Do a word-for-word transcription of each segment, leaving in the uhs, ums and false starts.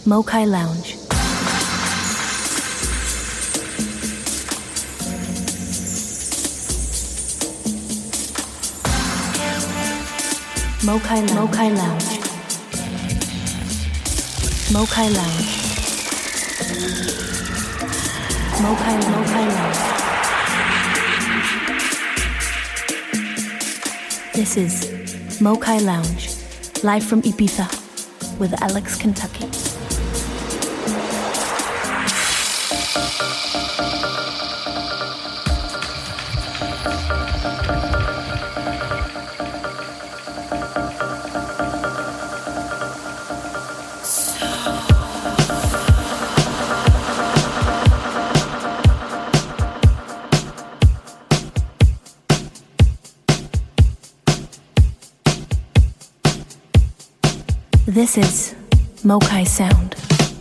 Mokai Lounge. Mokai Mokai Lounge. Mokai Lounge. Mokai Mokai Lounge. This is Mokai Lounge, live from Ibiza with Alex Kentucky. This is Mokai Sound.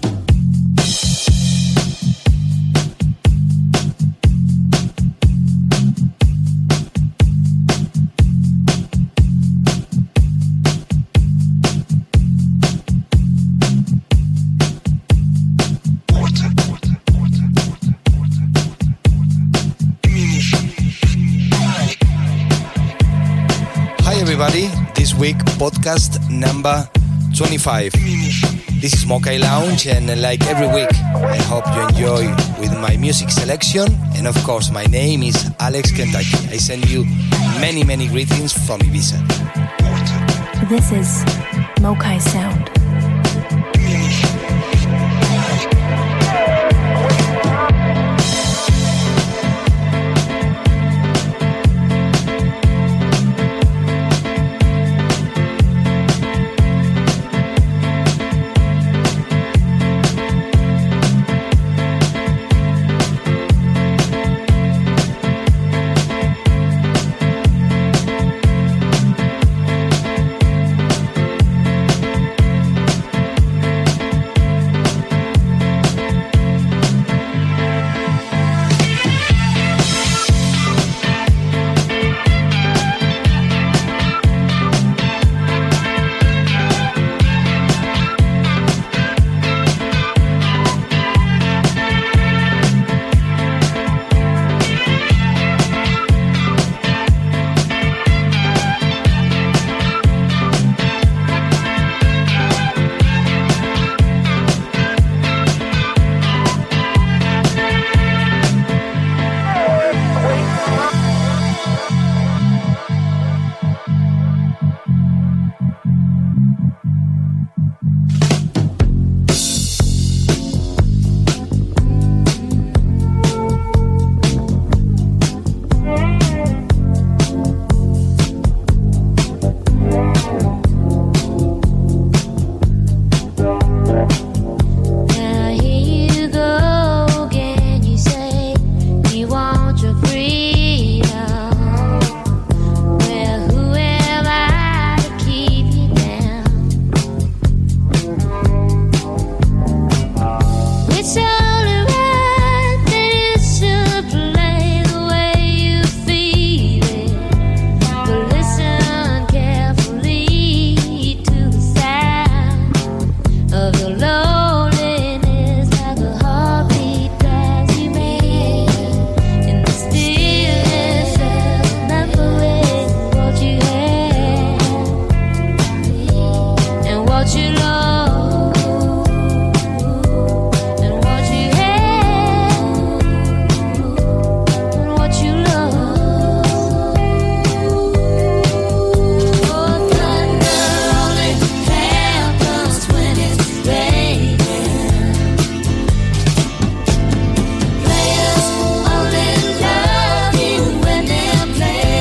Hi everybody, this week podcast number twenty-five. This is Mokai Lounge, and like every week, I hope you enjoy with my music selection. And of course, my name is Alex Kentucky. I send you many, many greetings from Ibiza. This is Mokai Sound.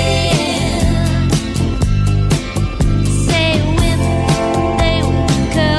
Say when they would come.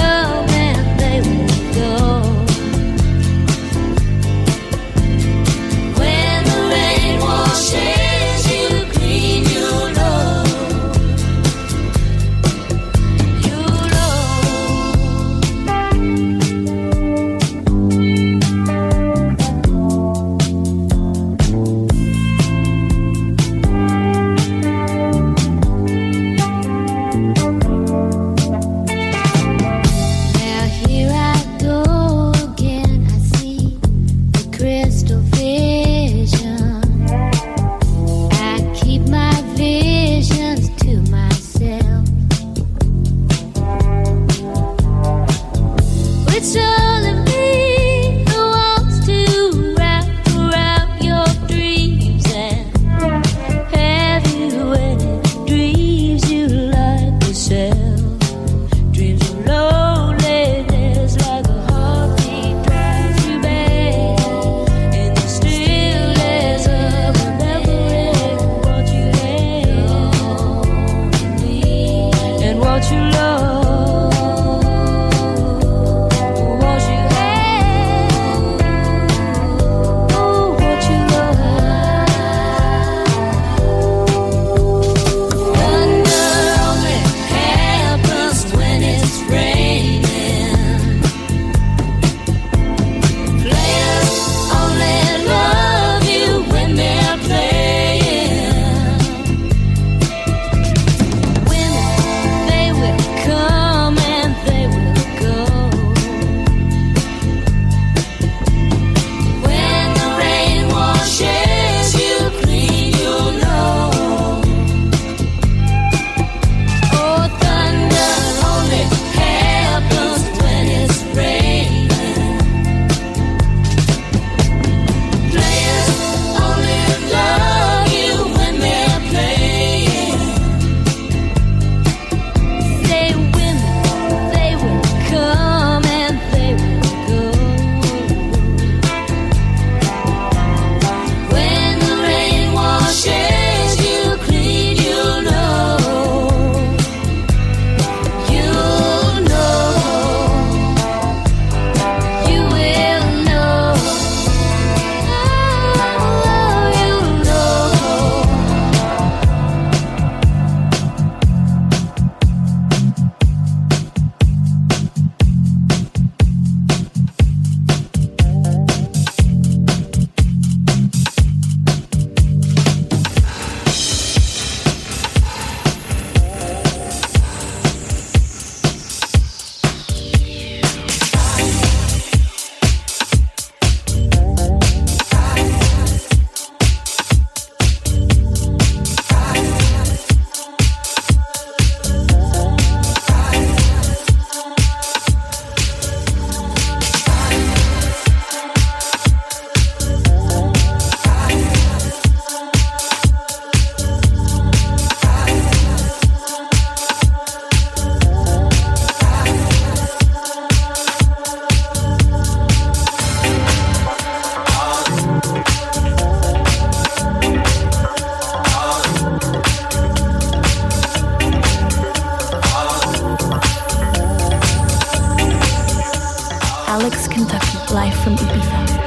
live from Ibiza.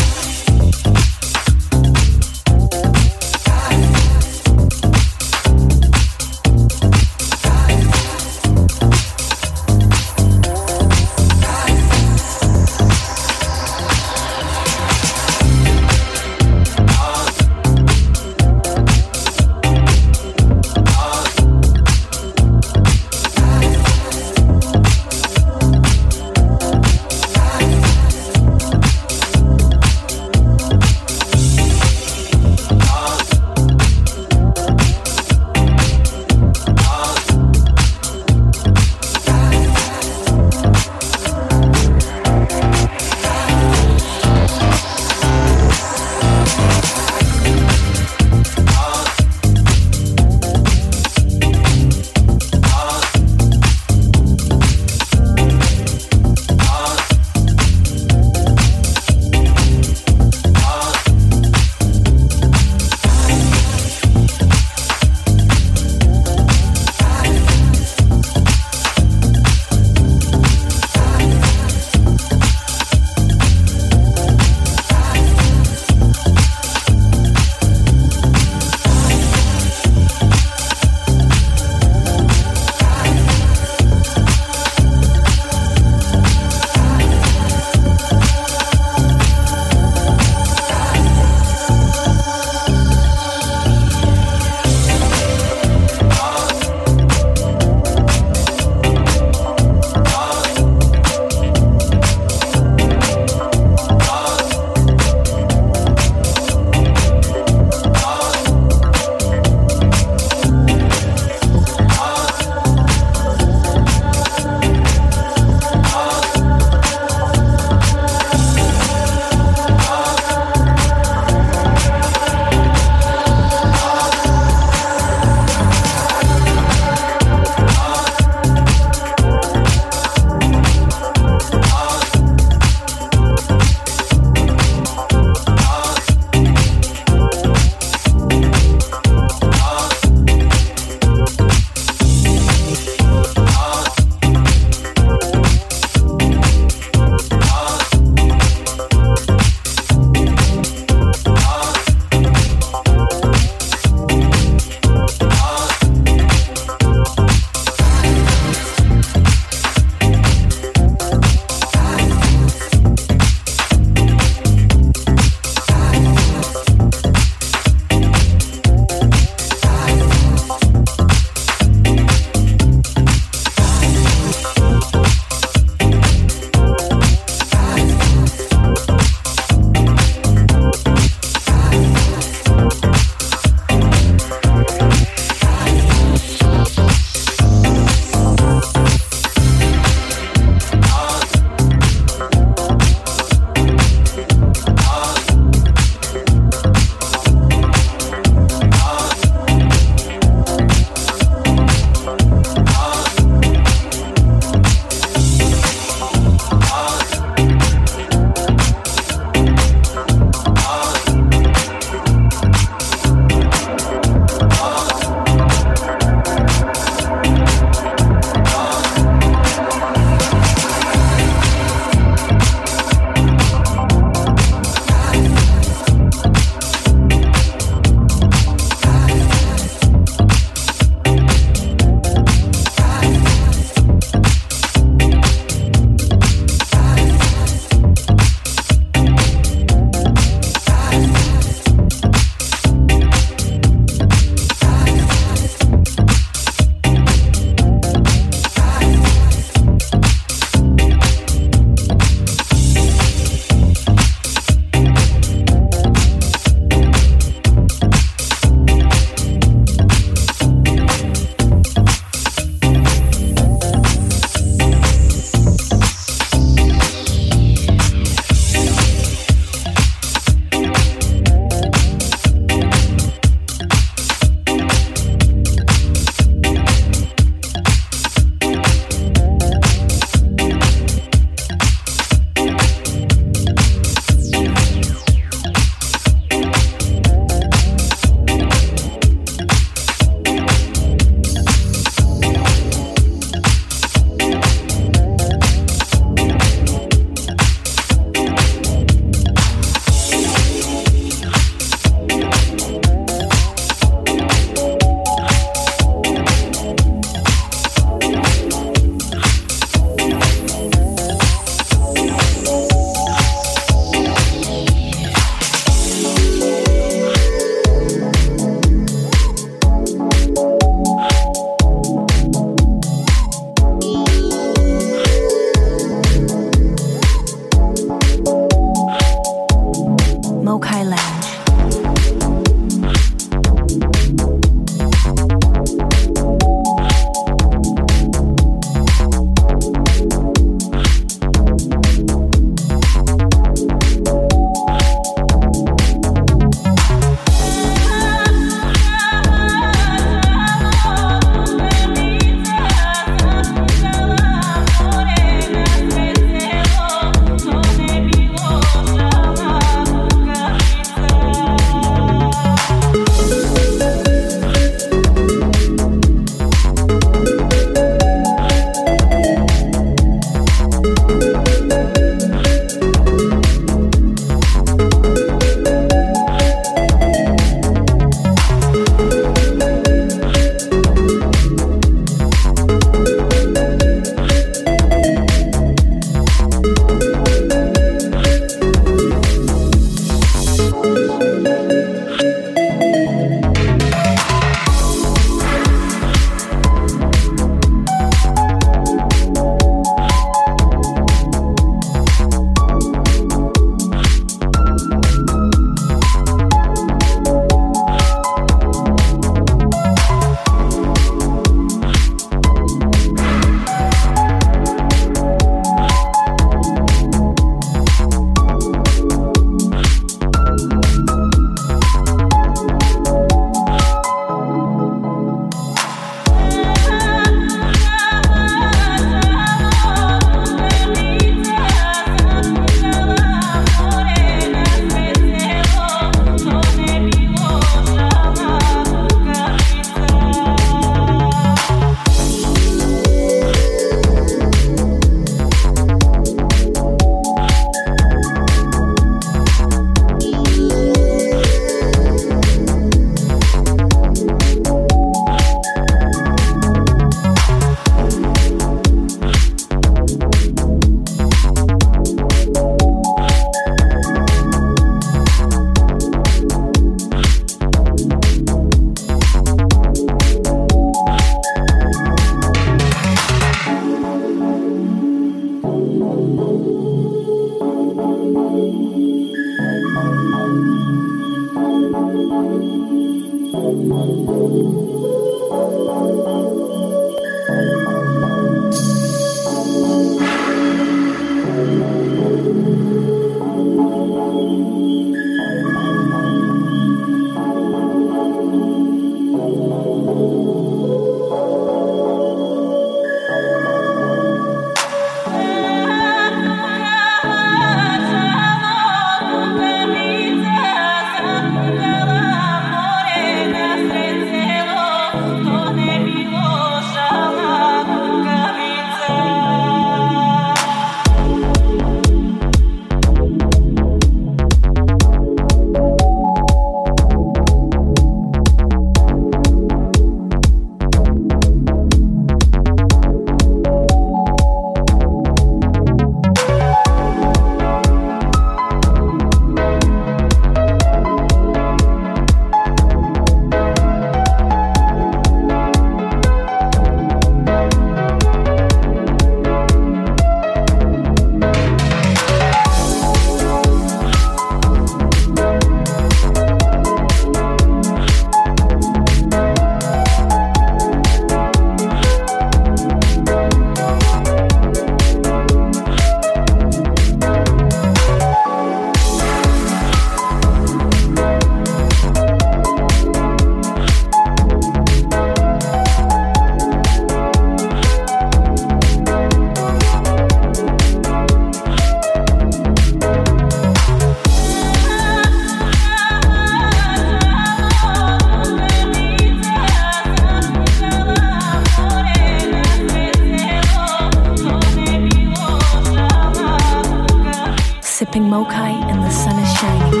Mokai and the sun is shining.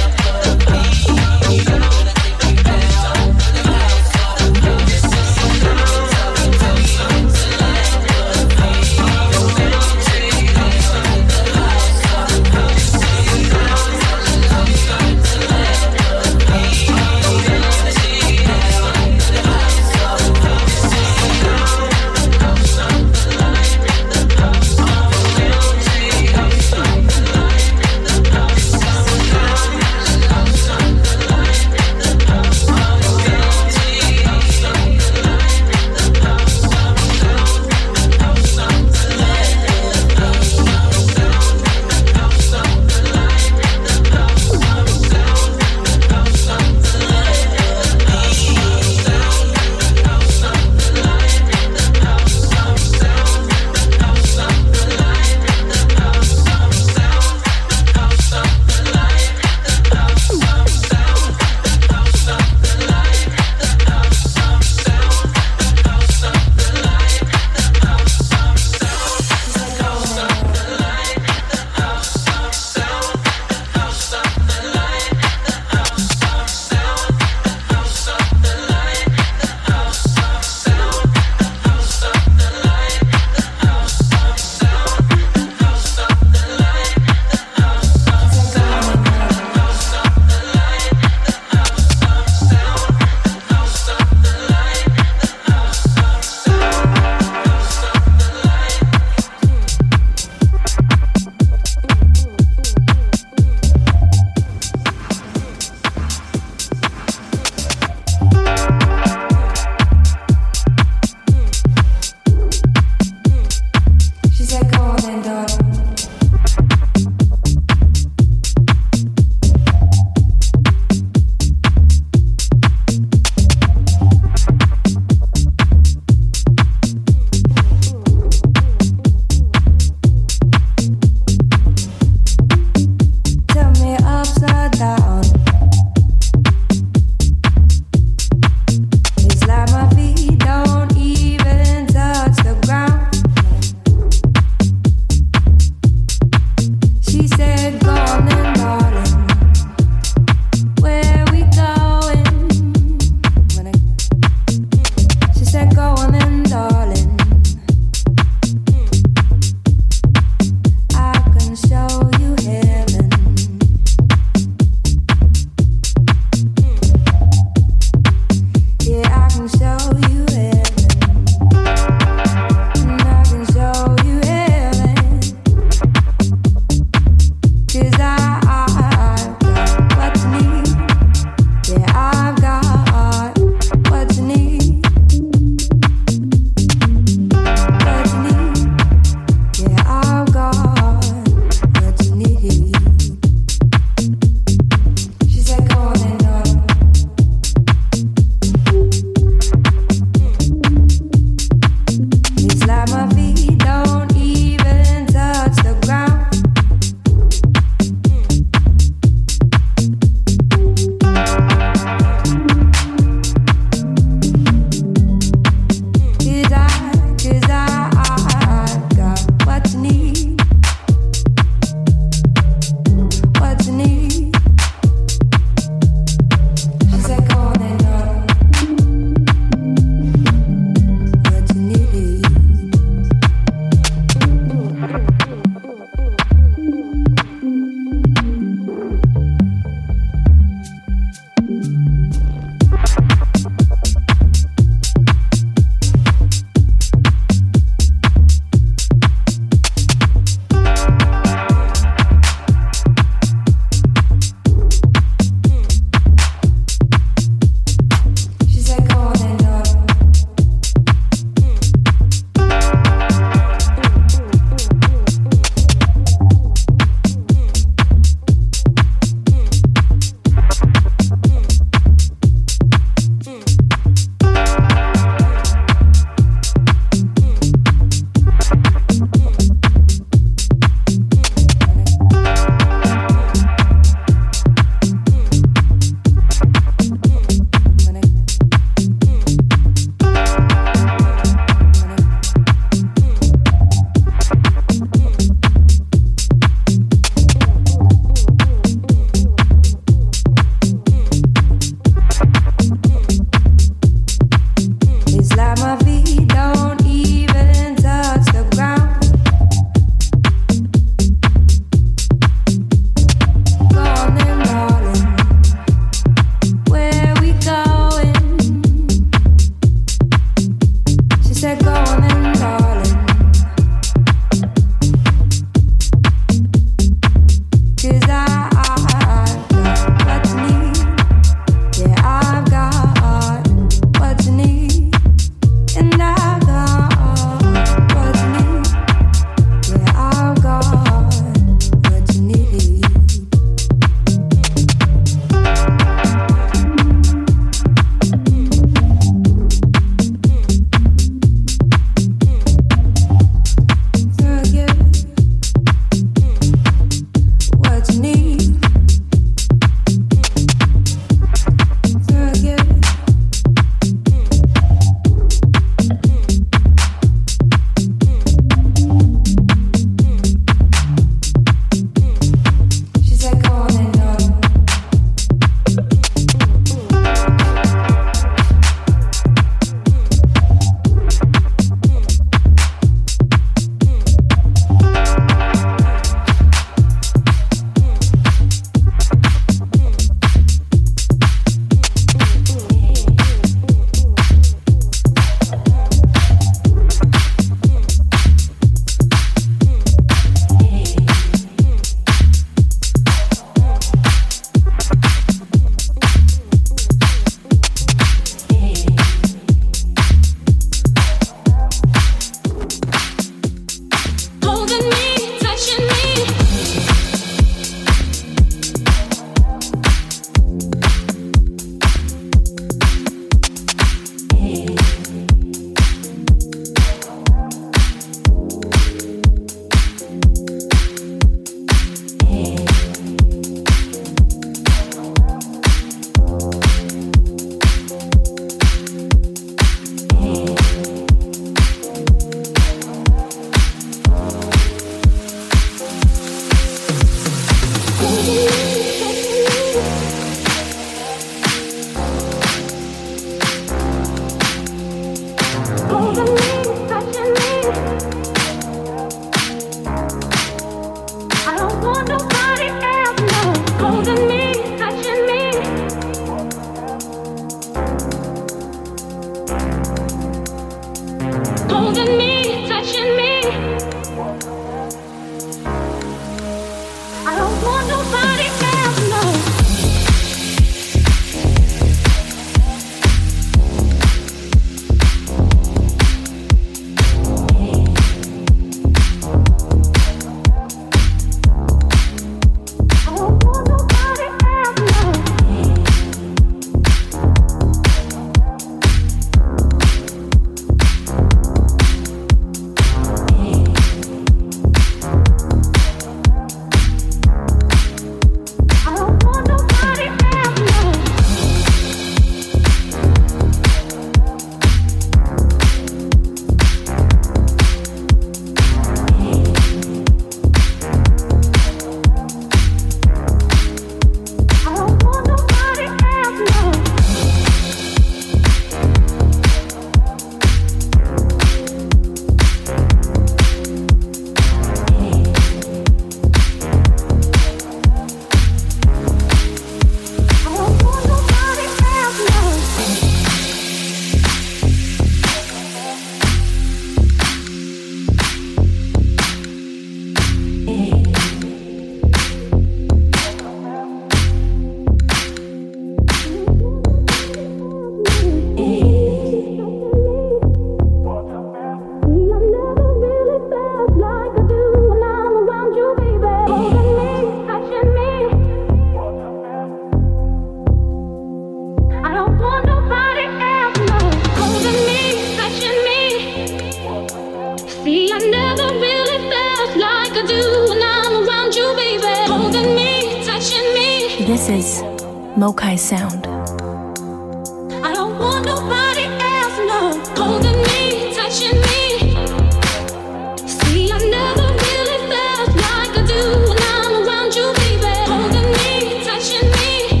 This is Mokai Sound. I don't want nobody else, no, holding me, touching me. See, I never really felt like I do when I'm around you, baby. Holding me, touching me.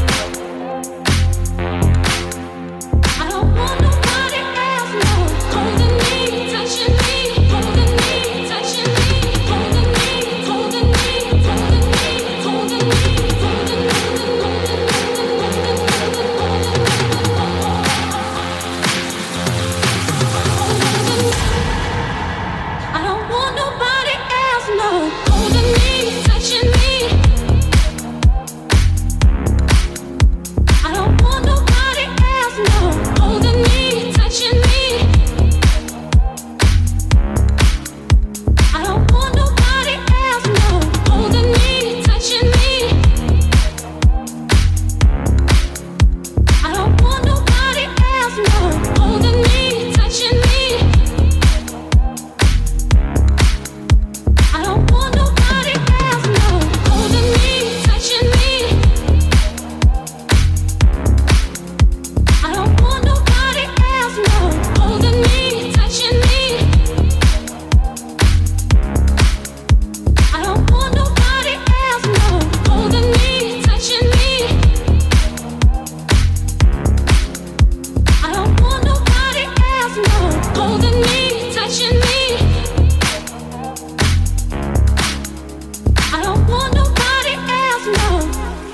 I don't want nobody else, no, holding me, touching me, holding me, touching me, holding me, holding me, holding me, holding me, holding me. I don't want nobody else, no, holding me, touching me. I don't want nobody else, no, holding me, touching me. I don't want nobody else, no, holding me, touching me. I don't want nobody else, no, holding me, touching me. I don't want nobody else, no, holding me, touching me. I don't want nobody else, no, holding me, touching me. I don't want nobody else, no, holding me, touching me. I don't want nobody else, no, holding me, touching me. I don't want nobody else, no.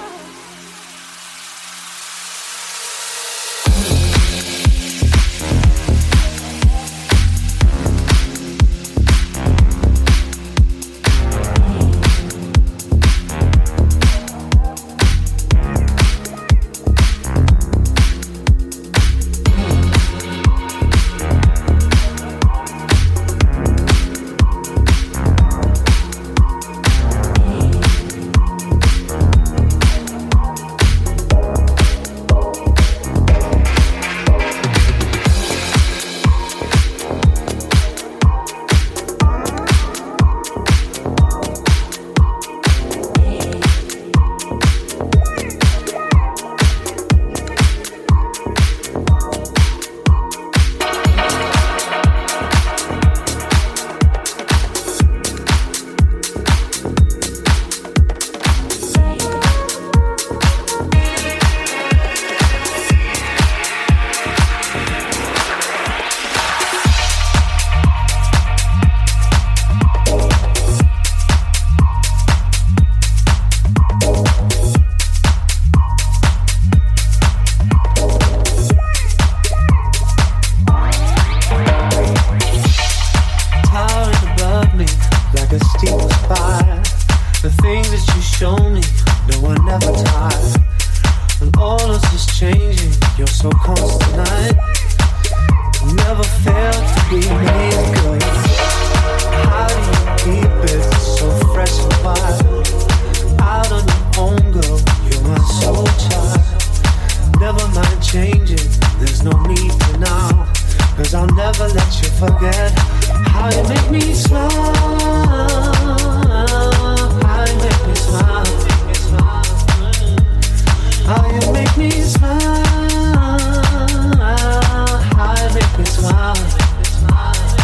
Towering above me like a steeple spire. The things that you show me, no one ever tired. When all else is changing, you're so constant tonight. Never failed to be made good. How do you keep it so fresh and wild? Out on your own, girl, you're my soul child. Never mind changing, there's no need to now. Cause I'll never let you forget how you make me smile. How you make me smile. How you make me smile. How you make me smile.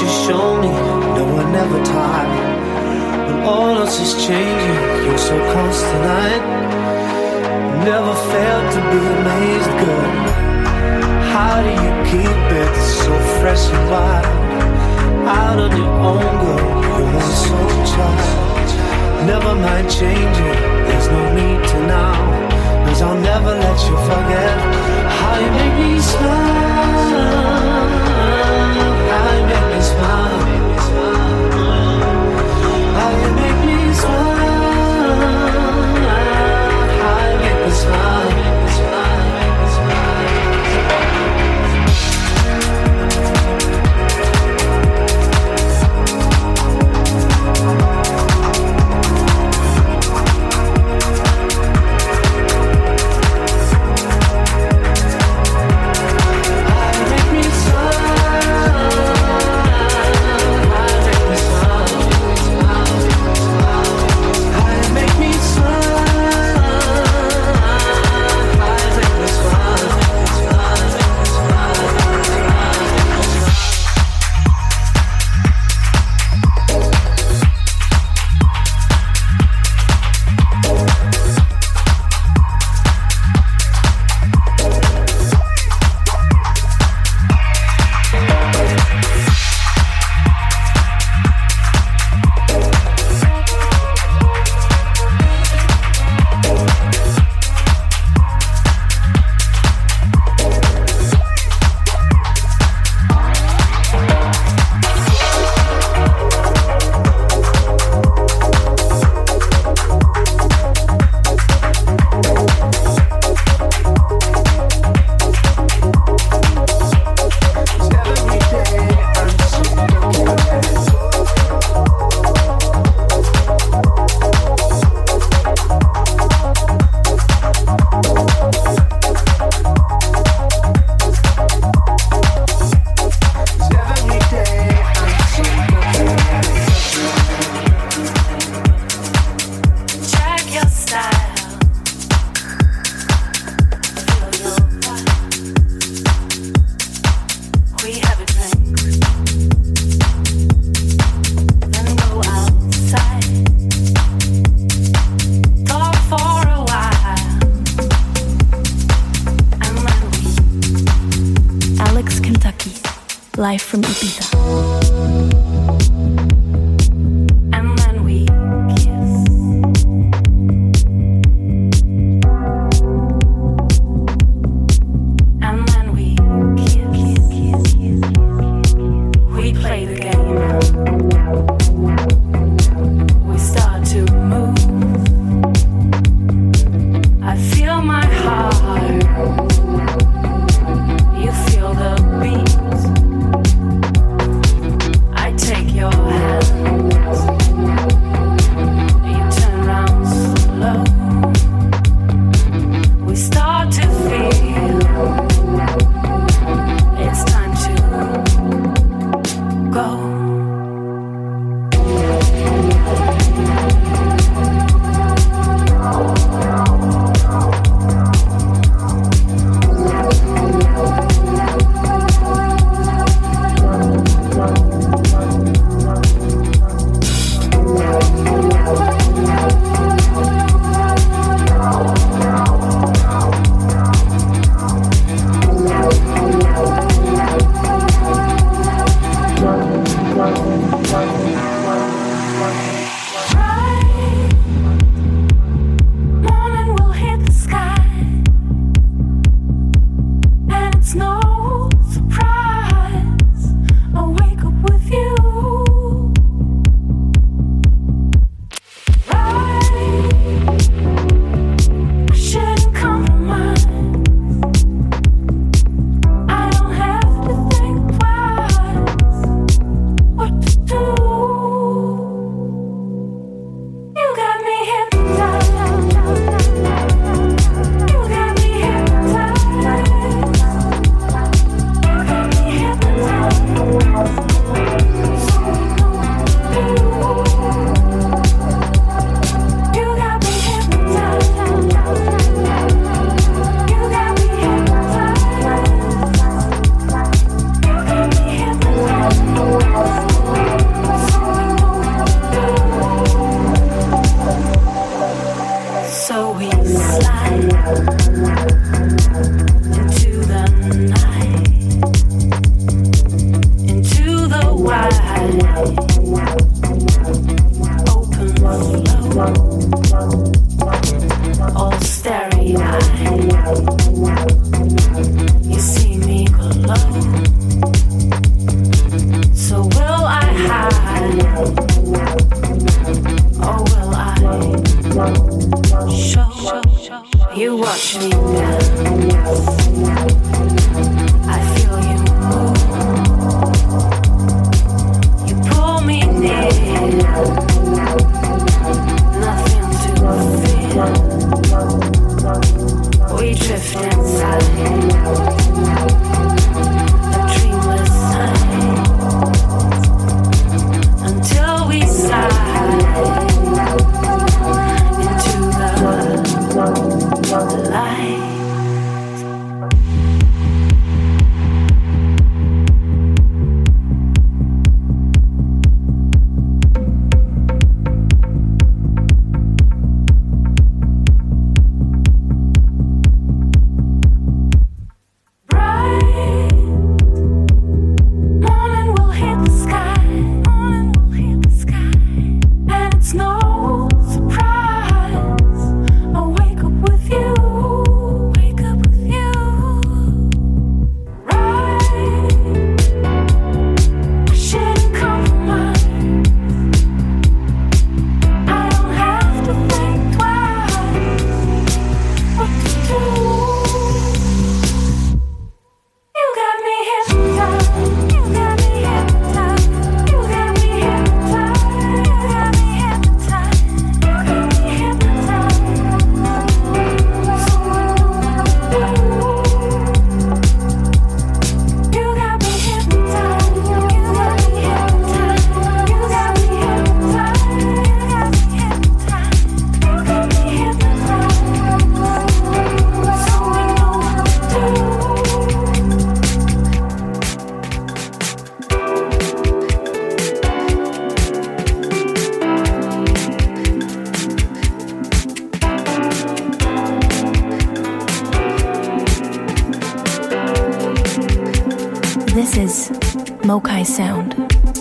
you show me, no one ever tired. When all else is changing, you're so constant. I never failed to be amazed, girl. How do you keep it so fresh and wild? Out on your own, girl, you're one soul child. Never mind changing, there's no need to now. Cause I'll never let you forget how you make me smile. How you make me smile. How you make me smile. How you make me smile. Live from Ibiza. I all starry-eyed. You see me glow, so will I hide, or will I show? You watch me dance, I feel you move, you pull me near, nothing to fear. We drift inside a dreamless night until we slide into the light. This is Mokai Sound.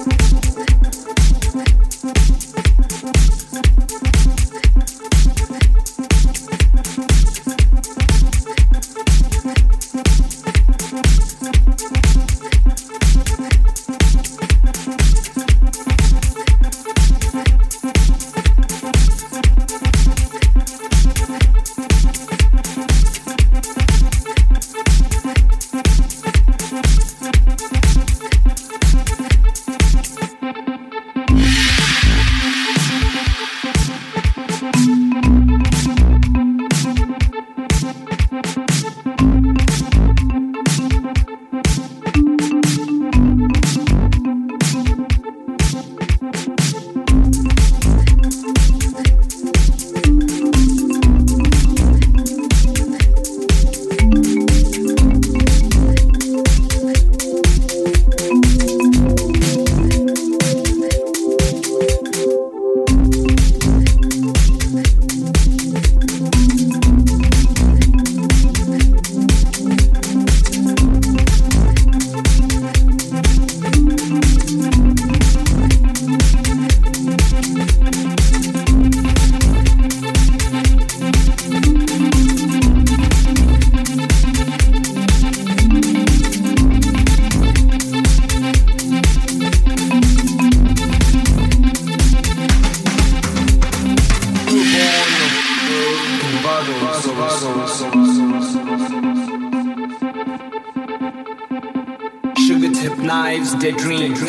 Sugar tip knives, dead dreams.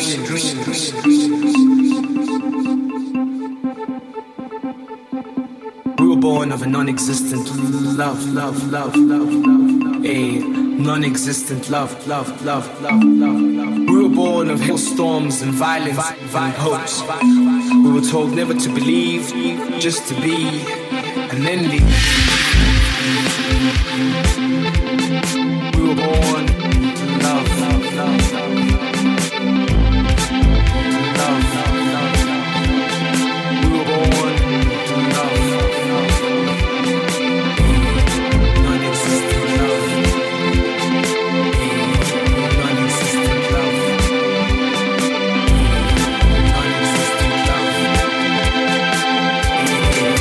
We were born of a non-existent love, love, love, love, love, a non-existent love, love, love, love, love, love. We were born of hailstorms and violence and hopes. We were told never to believe, just to be, and then leave. We were born to love, love, love, love, love, love, love, love. We were born to love, love, love, non-existent love, non-existent love, non-existent love.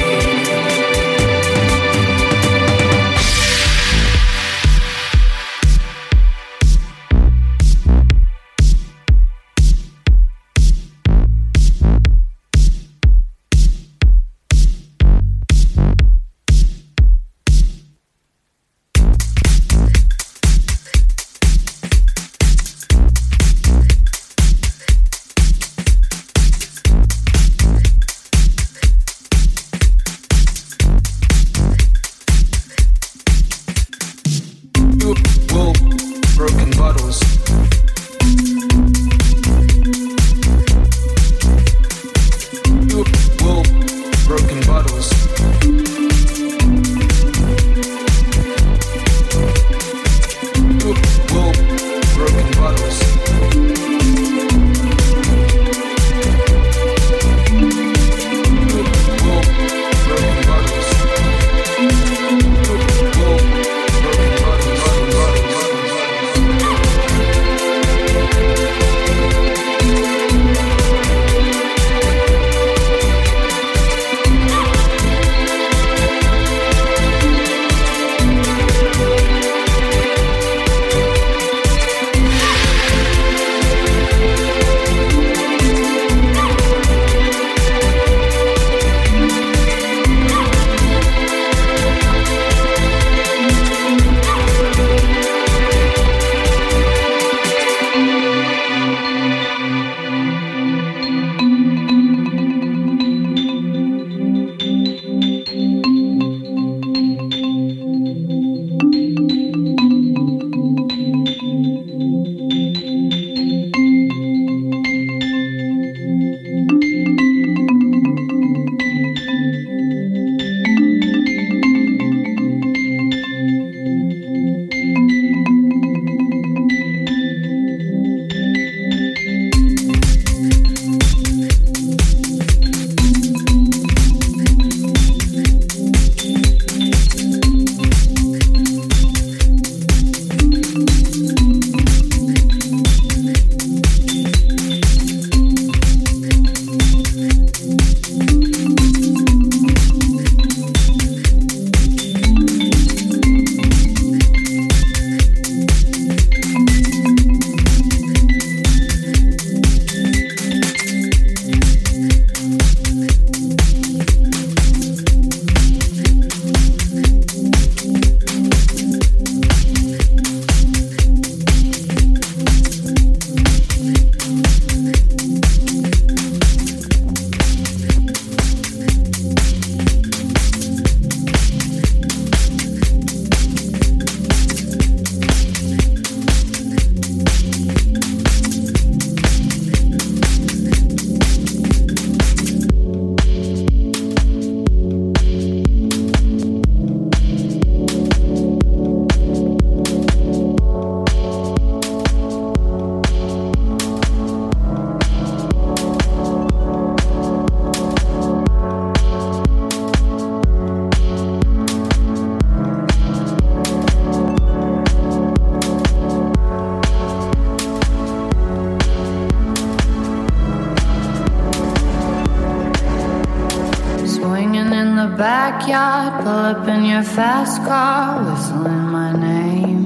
Singing in the backyard, pull up in your fast car, whistling my name.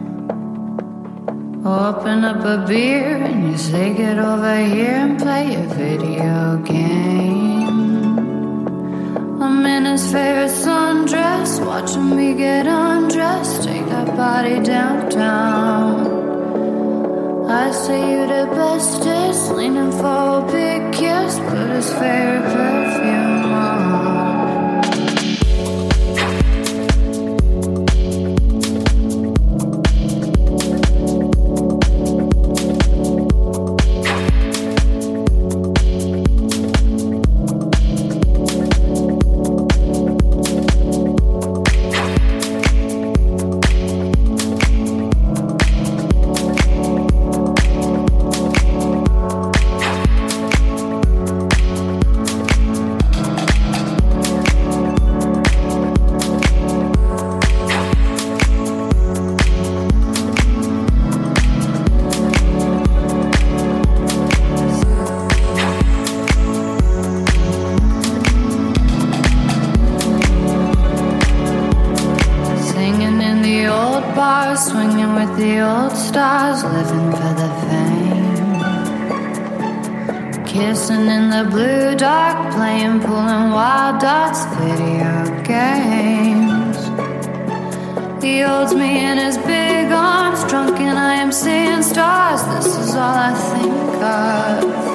Open up a beer and you say get over here and play a video game. I'm in his favorite sundress, watching me get undressed, take that body downtown. I say you the bestest, leaning for a big kiss, put his favorite perfume on. Swinging with the old stars, living for the fame. Kissing in the blue dark, playing, pulling wild dots, video games. He holds me in his big arms, drunk and I am seeing stars. This is all I think of.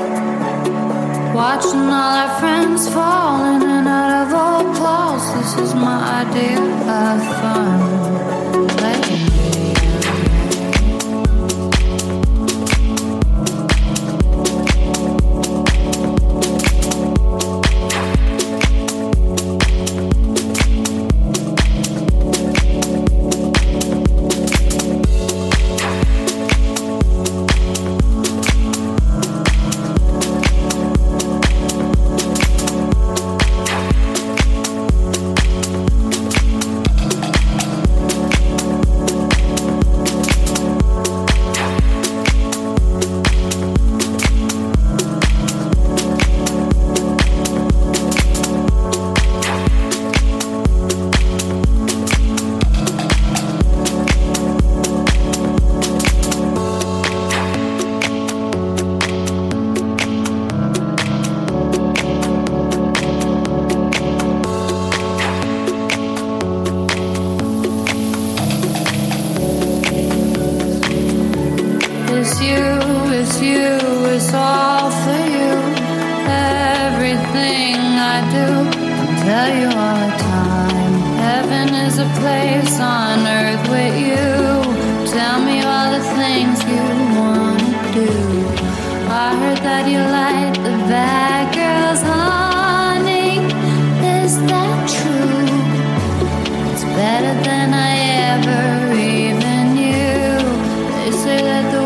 Watching all our friends fall in and out of old clothes. This is my idea of fun. Playing.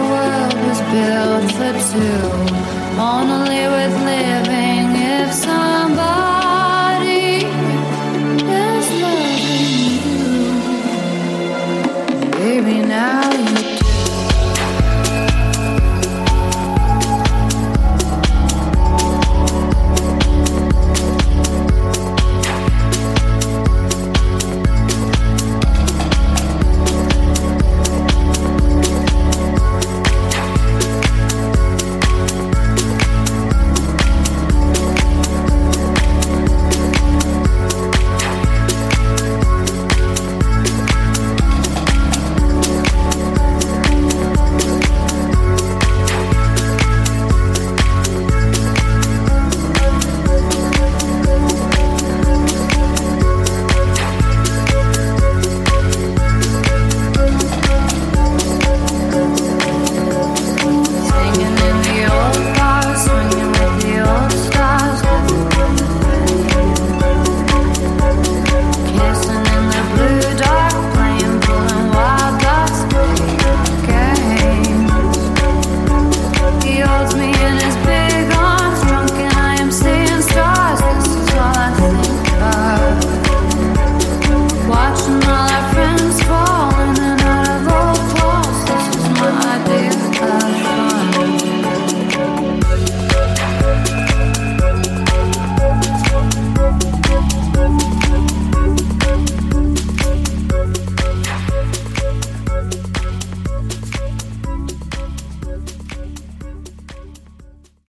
Only with living if some